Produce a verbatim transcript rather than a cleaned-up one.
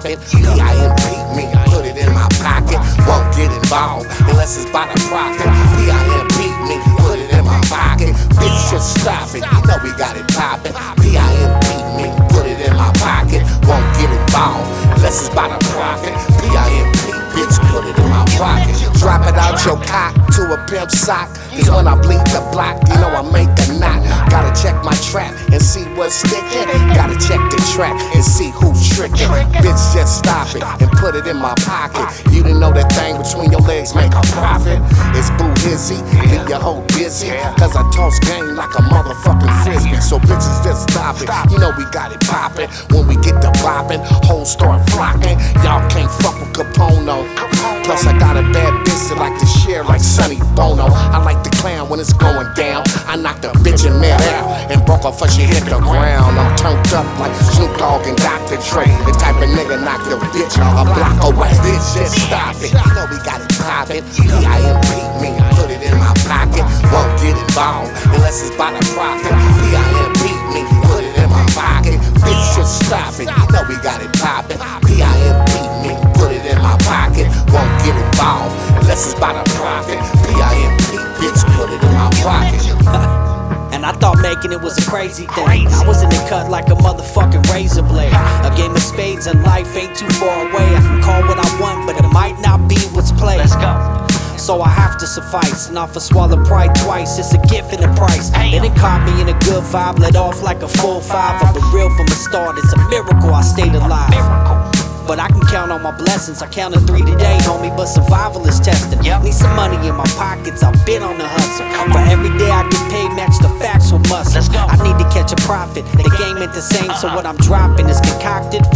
poppin'. P I M P me, put it in my pocket. Won't get involved unless it's by the profit. P I M P me, put it in my pocket. Bitch, just stop it. You know we got it poppin'. P I M P me, put it in my pocket. Won't get involved unless it's by the profit. P I M P, bitch, put it in my pocket. Drop it out your cock to a pimp sock. Cause when I bleed the block, you know I make a knot. Gotta check my trap and see what's sticking. Gotta check the track and see who's tricking. Bitch, just stop it and put it in my pocket. You didn't know that thing between your legs make a profit. It's boo hizzy, leave your hoe busy. Cause I toss game like a motherfucking frisbee. So bitches just stop it. You know we got it poppin'. When we get to boppin', hoes start flocking. Y'all can't fuck with Capono. Plus I got a bad bitch that like to share like Sonny Bono. I like to clown when it's going down. I knocked a bitch in mid-air and broke her before she hit the ground. I'm turned up like Snoop Dogg and Doctor Dre. The type of nigga knock your bitch a block away. Bitch, just stop it. You know we got it poppin'. P I M P me, put it in my pocket. Won't get involved unless it's by the profit. P I M P me, put it in my pocket. Bitch, just stop it. You know we got it poppin'. P I M P me, put it in my pocket. Won't get involved unless it's by the profit. P I M P, bitch, put it in my pocket. And I thought making it was a crazy thing. I was in the cut like a motherfucking razor blade. A game of spades and life ain't too far away. I can call what I want, but it might not be what's played. Let's go. So I have to suffice, and offer swallow pride twice. It's a gift and a price. They done caught me in a good vibe, let off like a full five. I've been real from the start. It's a miracle I stayed alive. But I can count on my blessings. I counted three today, homie, but survival is testing. Yep. Need some money in my pockets, I've been on the hustle. For every day I get paid, match the facts with muscle. I need to catch a profit. The game ain't the same, so what I'm dropping is concocted